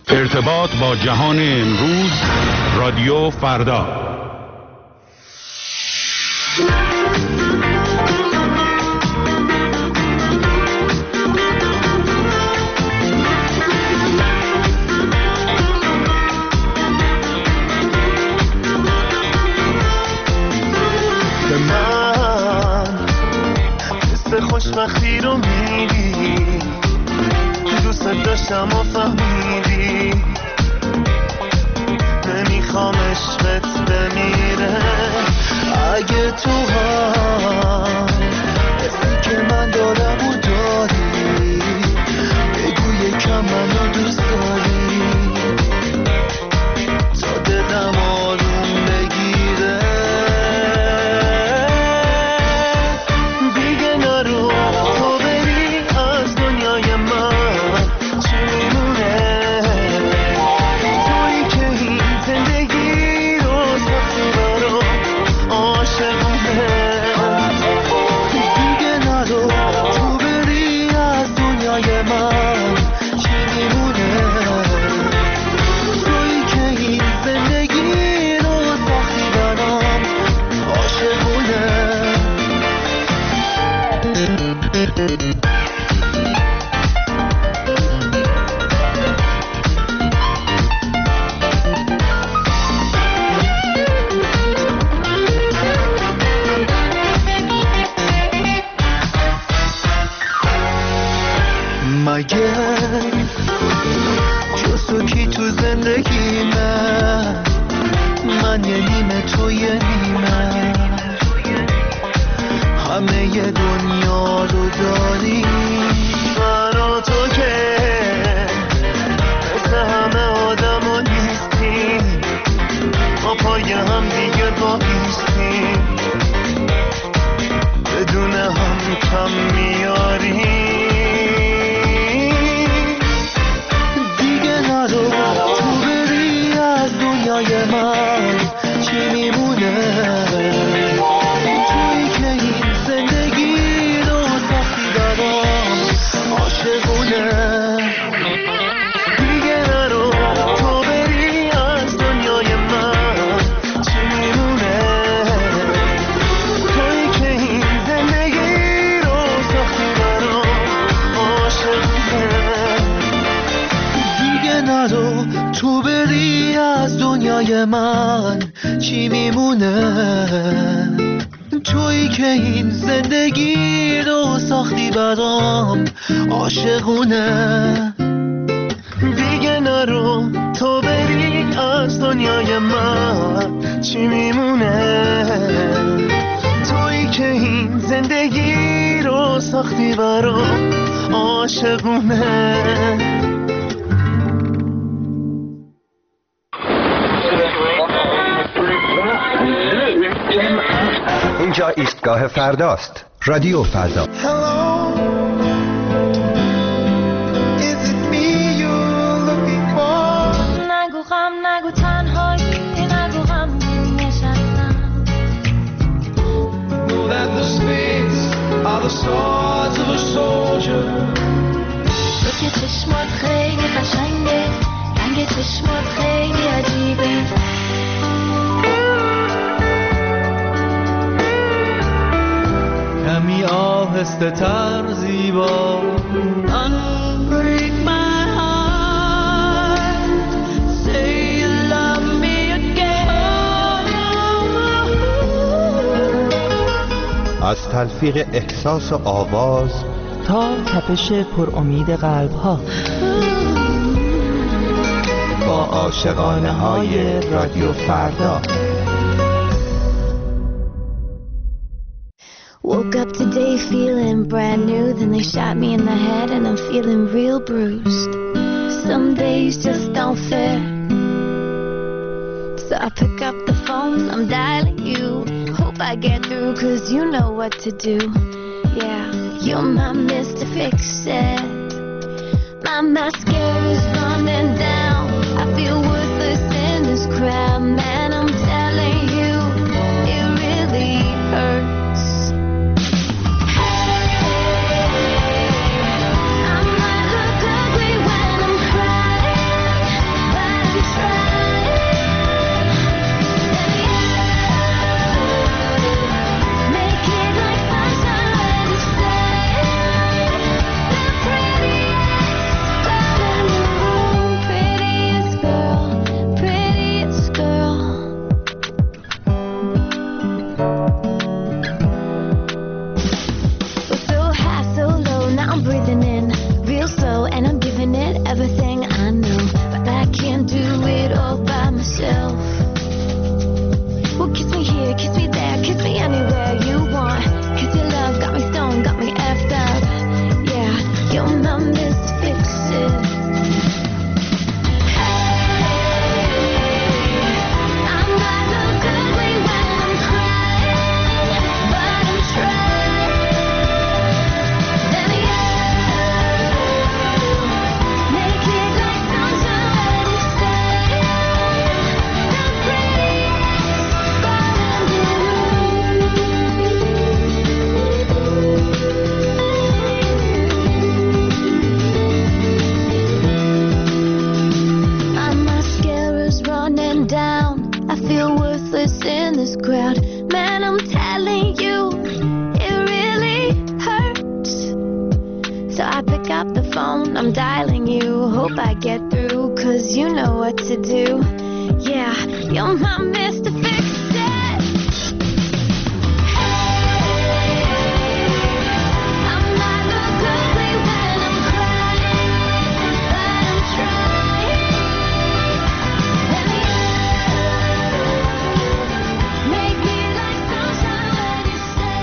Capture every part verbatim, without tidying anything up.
ارتباط با جهان امروز، رادیو فردا. به من حس خوشبختی رو میدی، دوست داشتم و فهمیدی، نمیخوام عشقت بمیره. اگه تو هم حسی که من دارم و داری، بگو یکم منو دوست داری تا دلم آروم بگیره. دیگه نرو تو بری از دنیای من، چی میمونه تویی که این زندگی رو سختی برام عاشقونه. دیگه نرو تو بری از دنیای من، چی میمونه تویی که این زندگی رو سختی برام عاشقونه. مگه جز تو کی تو زندگی من، من یه نیمه تو یه نیمه، همه ی دنیا رو داری. من و تو که مثل همه آدم ها نیستیم، ما پای هم دیگه بایستیم، بدون هم کم میاریم. دیگه نرو تو بری از دنیای من، چی میمونه تویی که این زندگی رو سختی برام عاشقونه. دیگه نرو تو بری از دنیای من، چی میمونه تویی که این زندگی رو سختی برام عاشقونه. دیگه نرو تو بری از دنیای من، چی میمونه تویی که این زندگی رو ساختی برام عاشقونه. دیگه نرو تو بری از دنیای من، چی میمونه تویی که این زندگی رو ساختی برام عاشقونه. اینجا ایستگاه فرداست، رادیو فردا. نگو غم، نگو تنهایی، نگو غم نشستم. Know that the spades are the swords of a soldier. رنگ چشمات خیلی قشنگه، رنگ چشمات خیلی عجیبه. کمی آهسته تر زیبا. Unbreak my heart, say you love me again. از تلفیق احساس و آواز تا تپش پر امید قلب ها، با عاشقانه های رادیو فردا. Woke up today feeling brand new, then they shot me in the head and I'm feeling real bruised. Some days just don't fit, so I pick up the phone, I'm dialing you. Hope I get through cause you know what to do. Yeah, you're my Mister Fix-It. My mascara's running down, I feel worthless in this crowd. Man, I'm telling you, it really hurts. I might look ugly when I'm crying. Hope I get through, cause you know what to do. Yeah, you're my Mister Fix-It. I'm not look ugly when I'm crying, but I'm trying. Let me make me like sunshine when you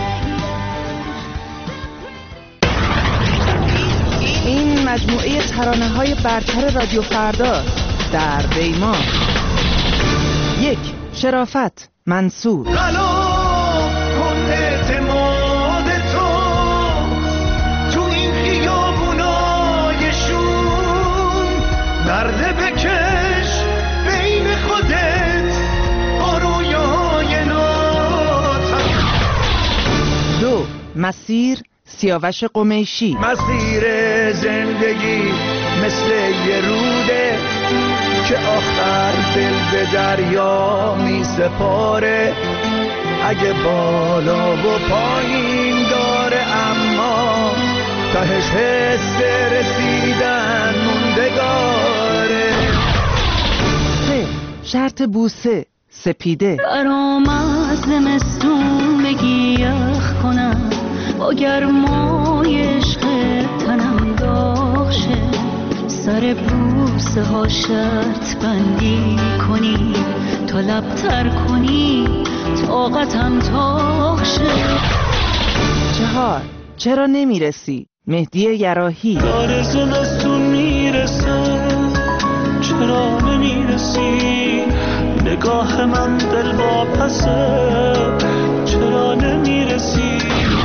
stay. این مجموعه ترانه های برتر رادیو فردا در دیما. یک، شرافت، منصور. غلا کن اعتماد تو تو این خیابونای شون، نرده بکش بین خودت با رویای ناتن. دو، مسیر، سیاوش قمیشی. مسیر زندگی مثل یه روده که آخر دل به دریا می سپاره. اگه بالا و پایین داره اما تهش حس رسیدن موندگاره. سه، شرط بوسه، سپیده. برام از زمستون بگی یخ کنم، با گرمای عشق تنم داغ شه. سر بوسه ها شرط بندی کنی تا لبتر کنی طاقتم تاق شه. چهار، چرا نمیرسی، مهدی یراحی. داره زمستون میرسه چرا نمیرسی، نگاه من دل واپسه چرا نمیرسی.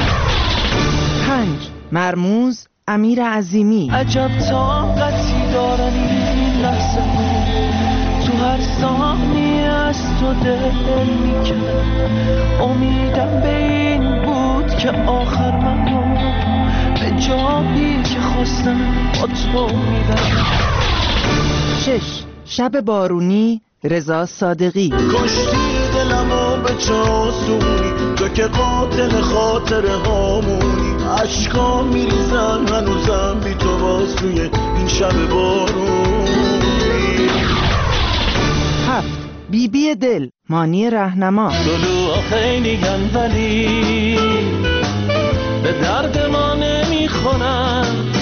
پنج، مرموز، امیر عظیمی. عجب طاقتی دارن این لحظه ها، تو هر ثانیه از تو دل میکنه. امیدم به این بود که آخر منو به جایی که خواستم با تو میبرم. شش، شب بارونی، رضا صادقی. کشتی دلمو به چاسونی، تو که قاتل خاطر هامونی. عشقا میریزن هنوزم بی تو باز توی این شب بارونی. هفت، بی بی دل، مانی رهنما. دلوها خیلی گن ولی به درد ما نمیخورن،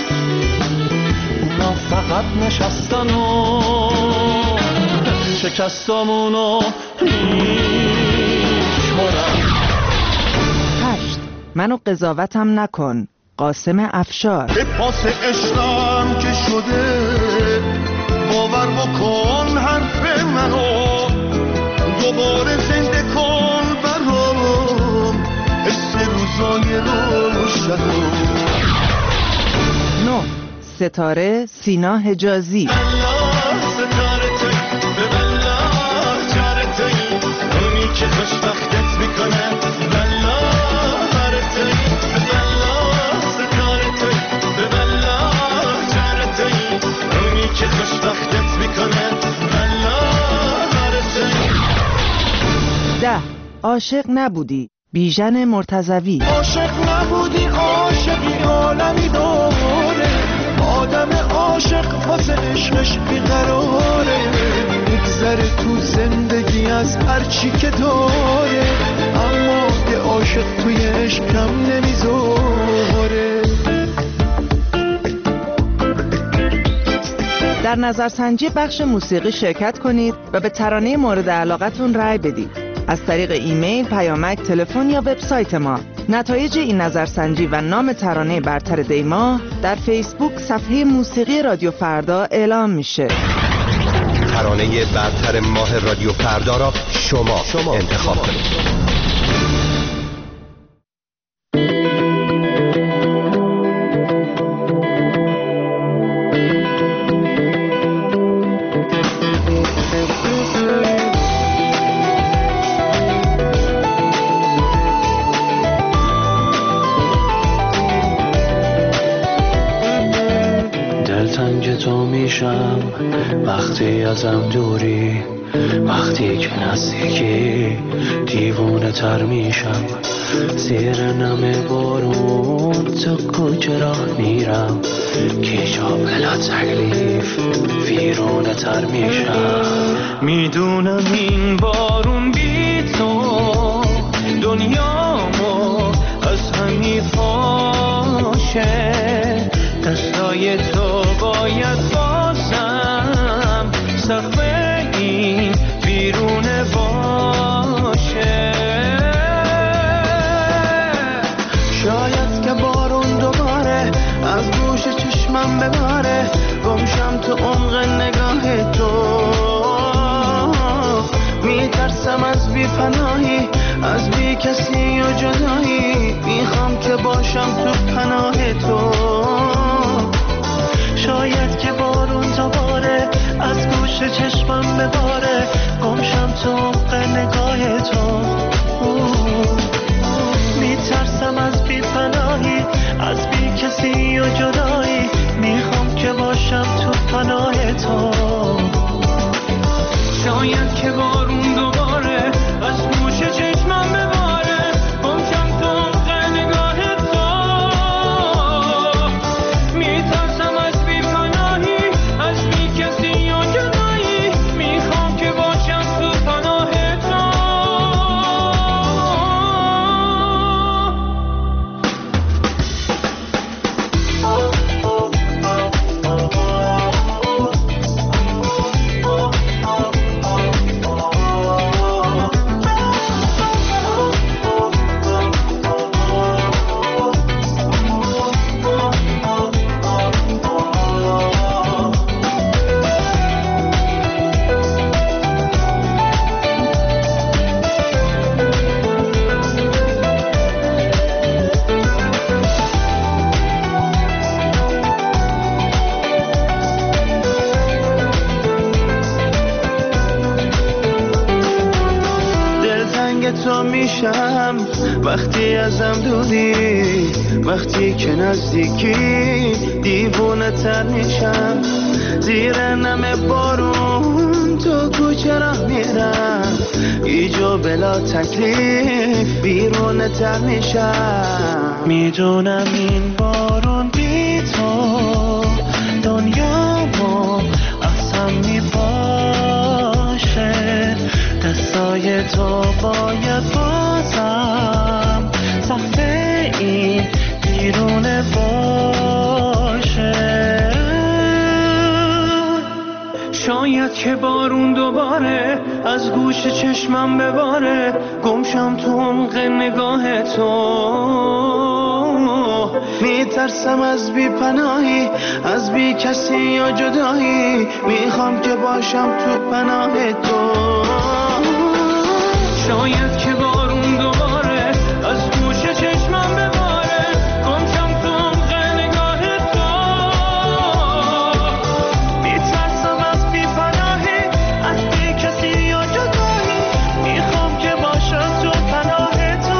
اونا فقط نشستن و شکستامونو میشمارن. هشت، منو قضاوتم نکن، قاسم افشار. به پاس عشقم که شده باور بکن حرف منو، دوباره زنده کن برام حس روزای روشنو. نه، ستاره، سینا حجازی. الله ستاره توی به الله جاره توی اونی که خوشبختت میکنه. الله هره توی به الله ستاره توی به الله جاره توی اونی که خوشبختت میکنه. الله هره توی. ده، عاشق نبودی، بیژن مرتضوی. عاشق نبودی عاشقی عالمی داره، آدم عاشق واسه عشقش بیقراره. میگذره تو زندگی از هرچی که داره، اما یه عاشق توی عشقم نمیذاره. در نظرسنجی بخش موسیقی شرکت کنید و به ترانه مورد علاقتون رأی بدید. از طریق ایمیل، پیامک، تلفن یا وبسایت ما. نتایج این نظرسنجی و نام ترانه برتر دیما در فیسبوک صفحه موسیقی رادیو فردا اعلام میشه. ترانه برتر ماه رادیو فردا را شما, شما انتخاب کنید. وقتی ازم دوری وقتی که نزدیکی دیوونه تر میشم، زیر نم بارون تو کوچه راه میرم، که جا بلا تکلیف ویرونه تر میشم. میدونم این بارون بی تو دنیامو از هم میپاشه، دستای تو باید بازم سقف این بیرونه باشه. شاید که بارون دوباره از گوش چشمم بباره، گمشم تو عمق نگاه تو، میترسم از بی پناهی، از بی کسی و جدایی، میخوام که باشم تو پناه تو. شاید که بارون دوباره از گوش چشمم بباره، گمشم تو عمق نگاه تو، میترسم از بی پناهی، از بی کسی و جدایی، میخوام که باشم تو پناه تو. شاید که بارون دوباره از گوش چشمم بباره، گمشم تو عمق نگاه تو، میترسم از بی پناهی، از بی کسی و جدایی، میخوام که باشم تو پناه تو. تو میشم وقتی ازم دوری، وقتی که نزدیکی دیوونه تر میشم، زیر نم بارون تو کوچه راه میرم، ایجا بلا تکلیف بیرونه تر میشم. میدونم این بارون بی تو دنیامو اصلا میپاشه، دستای تو باید بازم سقف این بیرونه باشه. شاید که بارون دوباره از گوش چشمم بباره، گمشم تو عمق نگاه تو، میترسم از بی پناهی، از بی کسی یا جدایی، میخوام که باشم تو پناه تو. شاید که بارون دوباره از گوش چشمم بباره، گمشم تو عمق نگاه تو، میترسم از بی پناهی، از بی کسی یا جدایی، میخوام که باشم تو پناه تو.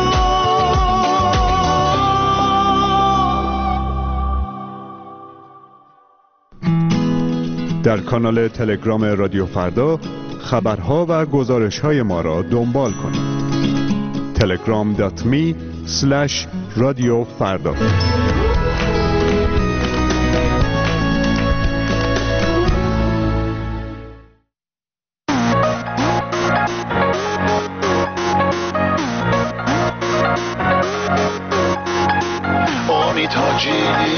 در کانال تلگرام رادیو فردا خبرها و گزارش‌های ما را دنبال کنید. تلگرام دات می اسلش رادیو فردا. آمی تاجی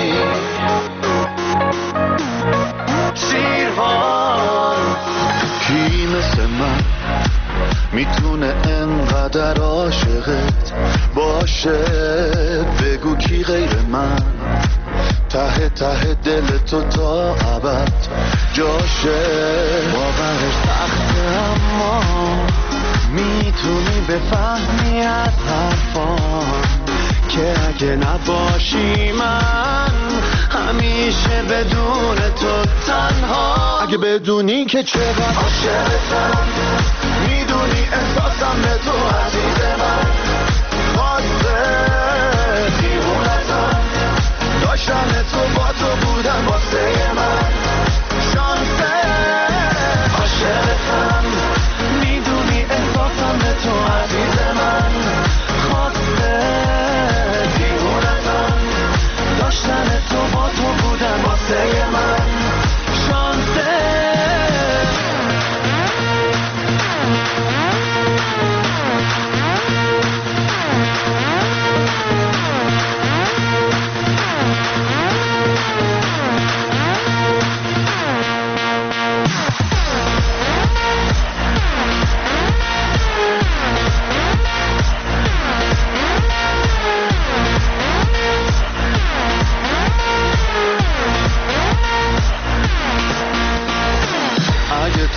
سیروان، کی مثل من میتونه انقدر عاشقت باشه؟ بگو کی غیر من ته ته دل تو تا ابد جاشه؟ باورش سخته اما میتونی بفهمی از حرفان که اگه نباشی من همیشه بدون تو تنها. اگه بدونی که چقدر عاشقتم، میدونی احساسم به تو عزیز من، واسه دیوونتم داشتن تو با تو بودم، واسه من شانسه عاشقتم،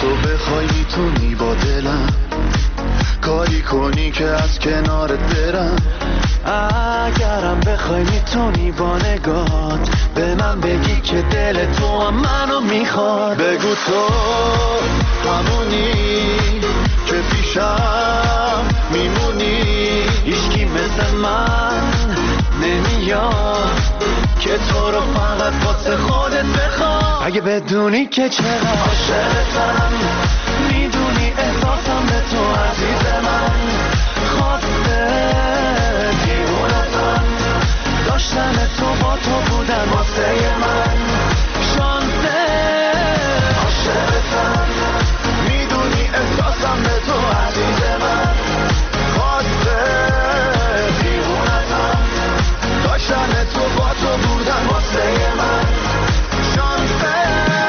تو بخوای میتونی با دلم کاری کنی که از کنارت برم. اگرم بخوای میتونی با نگات به من بگی که دل تو هم منو میخواد. بگو تو همونی که پیشم میمونی، هیچکی مثل من نمیاد که تو رو فقط واسه خودت بخواد. اگه بدونی که چقدر عاشقتم، میدونی احساسم به تو عزیز من، خواسته دیوونتم، داشتن تو با تو بودن واسه من شانسه. عاشقتم، میدونی احساسم به تو عزیز من، خواسته دیوونتم، داشتن تو با تو بودن واسه من شانسه.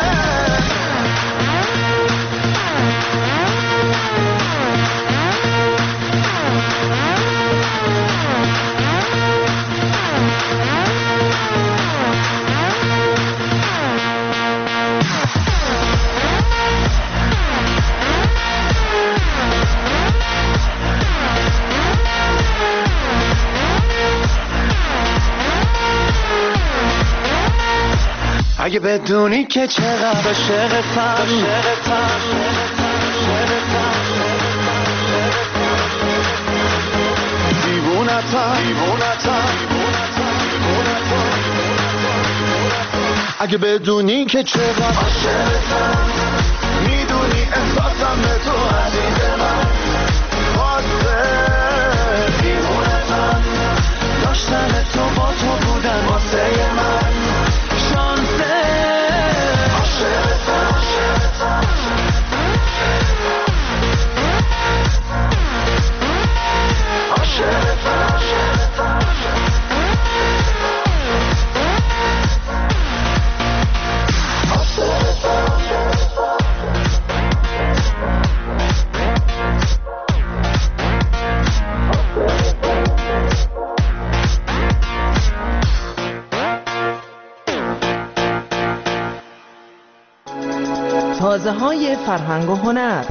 اگه بدونی که چقدر عاشقتم، دیوونتم، اگه بدونی که چقدر عاشقتم، میدونی احساسم به تو عزیز من، خواسته دیوونتم، داشتن تو با تو بودن واسه من شانسه. عاشقتم، تازه های فرهنگ و هنر.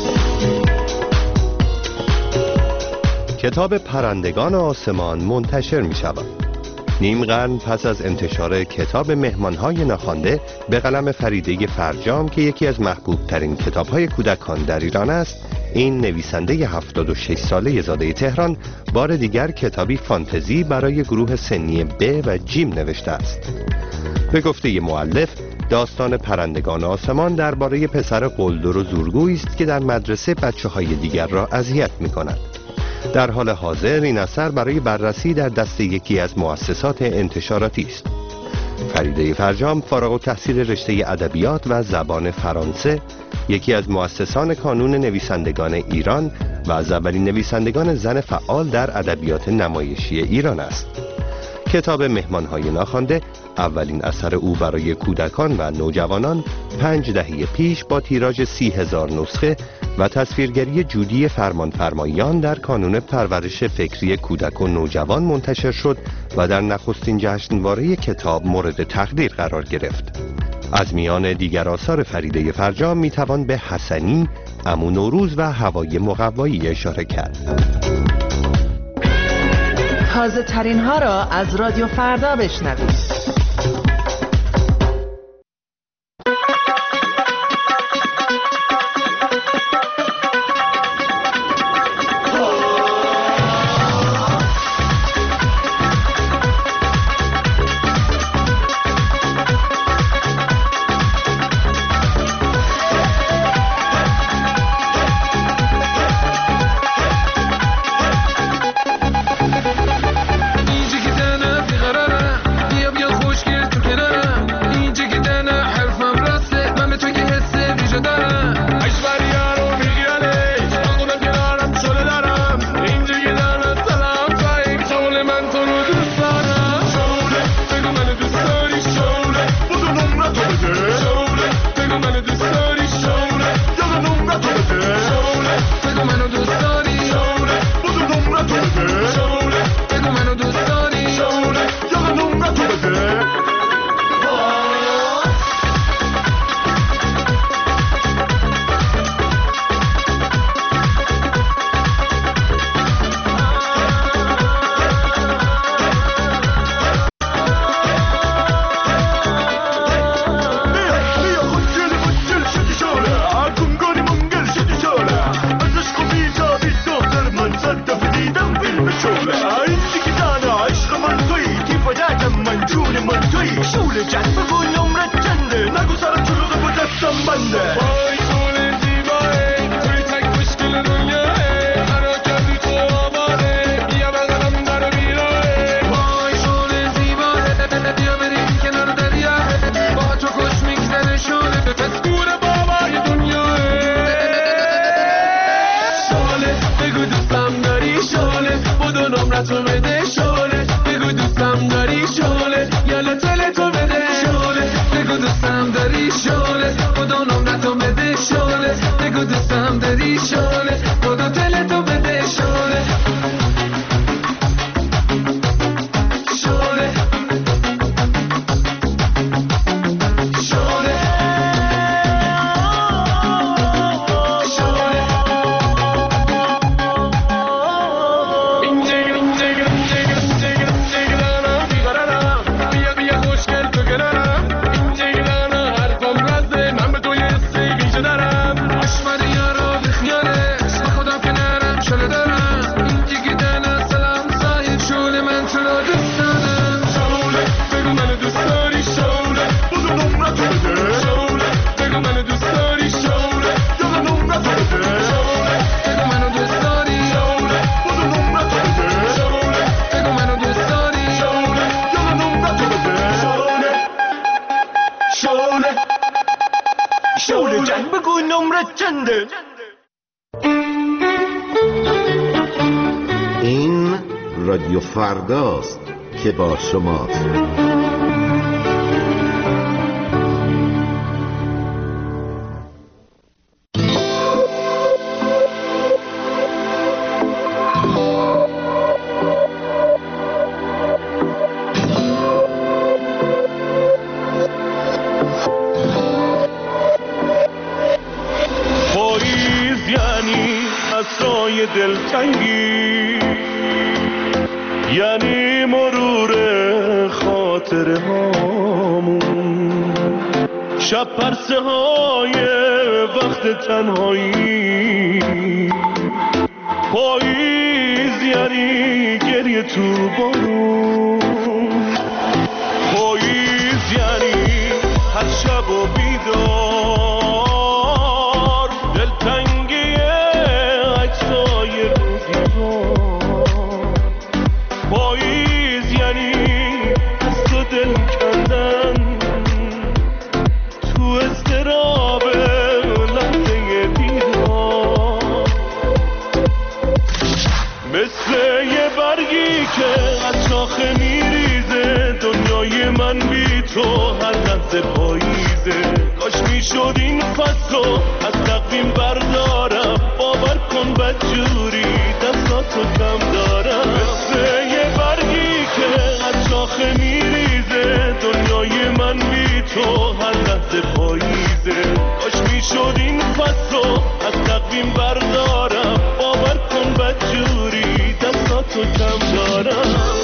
کتاب پرندگان آسمان منتشر می شود. نیم قرن پس از انتشار کتاب مهمانهای ناخوانده به قلم فریده فرجام که یکی از محبوب ترین کتاب های کودکان در ایران است، این نویسنده هفتاد و شش ساله زاده تهران بار دیگر کتابی فانتزی برای گروه سنی ب و جیم نوشته است. به گفته مؤلف، داستان پرندگان آسمان درباره پسر قلدر و زورگویی است که در مدرسه بچه‌های دیگر را اذیت می‌کند. در حال حاضر این اثر برای بررسی در دست یکی از مؤسسات انتشاراتی است. فریده فرجام فارغ التحصیل رشته ادبیات و زبان فرانسه، یکی از مؤسسان کانون نویسندگان ایران و از اولین نویسندگان زن فعال در ادبیات نمایشی ایران است. کتاب مهمانهای ناخوانده اولین اثر او برای کودکان و نوجوانان پنج دهه پیش با تیراژ سی هزار نسخه و تصویرگری جودی فرمانفرمایان در کانون پرورش فکری کودک و نوجوان منتشر شد و در نخستین جشنواره کتاب مورد تقدیر قرار گرفت. از میان دیگر آثار فریده فرجام میتوان به حسنی، عمو نوروز و هوای مقوایی اشاره کرد. تازه ترین ها را از رادیو فردا بشنوید. اینجا که تنفی قراره بیا بیا شله بگو دوستم داری شله بودو دل تو بده شله شله این رادیو فرداست که با شماست. دلتنگی یعنی مرور خاطره هامون، شب پرسه های وقت تنهایی، پاییز یعنی گریه تو بارون، پاییز یعنی هر شب و بیدار، دلتنگی پاییز یعنی از تو دل کندن تو اضطراب لحظه دیدار، مثل یه برگی که از شاخه میریزه، دنیای من بی تو هر لحظه پاییزه، کاش میشد این فصل از تقویم بردارم، باور کن بدجوری دستاتو کم دارم، مثل یه برگی که از شاخه میریزه، دنیای من بی تو هر لحظه پاییزه، کاش میشد این فصل از تقویم بردارم، باور کن بدجوری دستاتو کم دارم.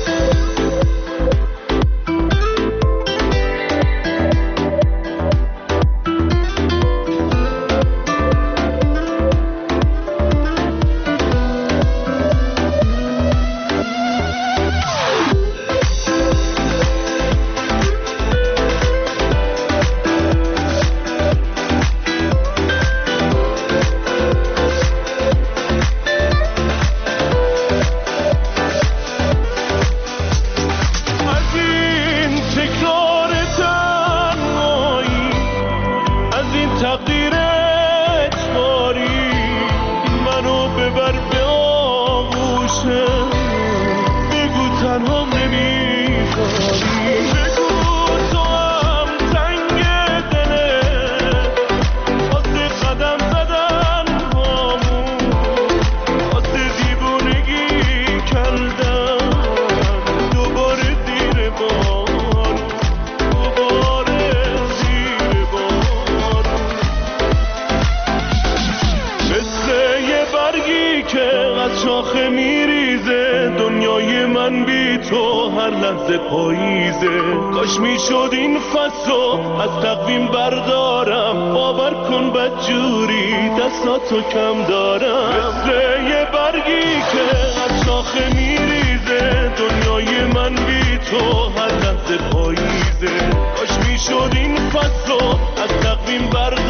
پاییزه، کاش میشد این فصل از تقویم بردارم، باور کن بدجوری دستاتو کم دارم، مثل یه برگی که از شاخه میریزه، دنیای من بی تو هر لحظه پاییزه، کاش میشد این فصل از تقویم بردارم.